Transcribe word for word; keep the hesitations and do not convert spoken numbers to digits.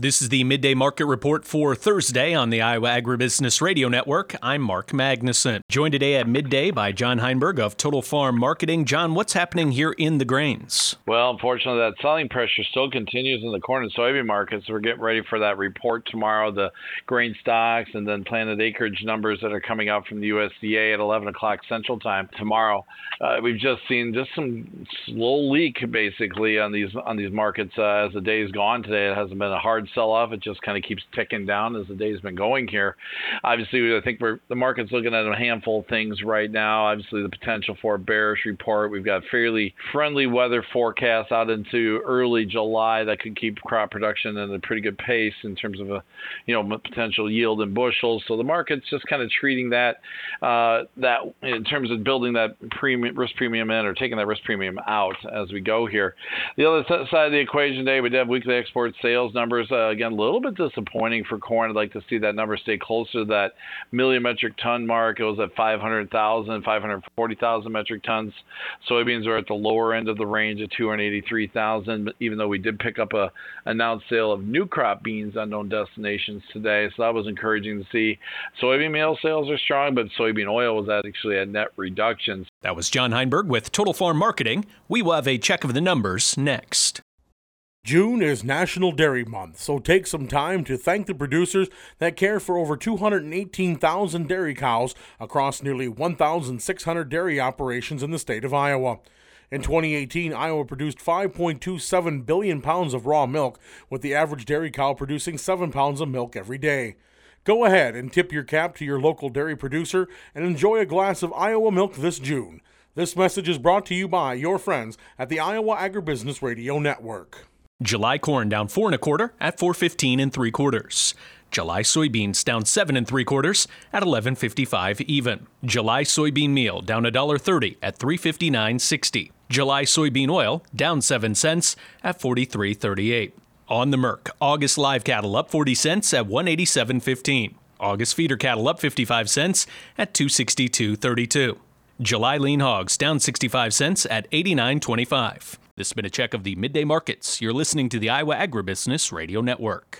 This is the Midday Market Report for Thursday on the Iowa Agribusiness Radio Network. I'm Mark Magnuson. Joined today at midday by John Heinberg of Total Farm Marketing. John, what's happening here in the grains? Well, unfortunately, that selling pressure still continues in the corn and soybean markets. We're getting ready for that report tomorrow, the grain stocks and then planted acreage numbers that are coming out from the U S D A at eleven o'clock Central Time tomorrow. Uh, we've just seen just some slow leak, basically, on these on these markets uh, as the day's gone today. It hasn't been a hard sell-off. It just kind of keeps ticking down as the day's been going here. Obviously, I think we're the market's looking at a handful of things right now. Obviously, the potential for a bearish report. We've got fairly friendly weather forecasts out into early July that could keep crop production at a pretty good pace in terms of a, you know, potential yield in bushels. So the market's just kind of treating that uh, that in terms of building that premium risk premium in or taking that risk premium out as we go here. The other side of the equation today, we did have weekly export sales numbers. Uh, again, a little bit disappointing for corn. I'd like to see that number stay closer to that million metric ton mark. It was at five hundred thousand, five hundred forty thousand metric tons. Soybeans are at the lower end of the range at two hundred eighty-three thousand, even though we did pick up a announced sale of new crop beans on known destinations today. So that was encouraging to see. Soybean meal sales are strong, but soybean oil was actually at net reductions. That was John Heinberg with Total Farm Marketing. We will have a check of the numbers next. June is National Dairy Month, so take some time to thank the producers that care for over two hundred eighteen thousand dairy cows across nearly one thousand six hundred dairy operations in the state of Iowa. In twenty eighteen, Iowa produced five point two seven billion pounds of raw milk, with the average dairy cow producing seven pounds of milk every day. Go ahead and tip your cap to your local dairy producer and enjoy a glass of Iowa milk this June. This message is brought to you by your friends at the Iowa Agribusiness Radio Network. July corn down four and a quarter at four fifteen and three quarters. July soybeans down seven and three quarters at eleven fifty-five even. July soybean meal down a dollar thirty at three fifty-nine sixty. July soybean oil down seven cents at forty-three thirty-eight. On the Merc, August live cattle up forty cents at one eighty-seven fifteen. August feeder cattle up fifty-five cents at two sixty-two thirty-two. July lean hogs down sixty-five cents at eighty-nine twenty-five. This has been a check of the midday markets. You're listening to the Iowa Agribusiness Radio Network.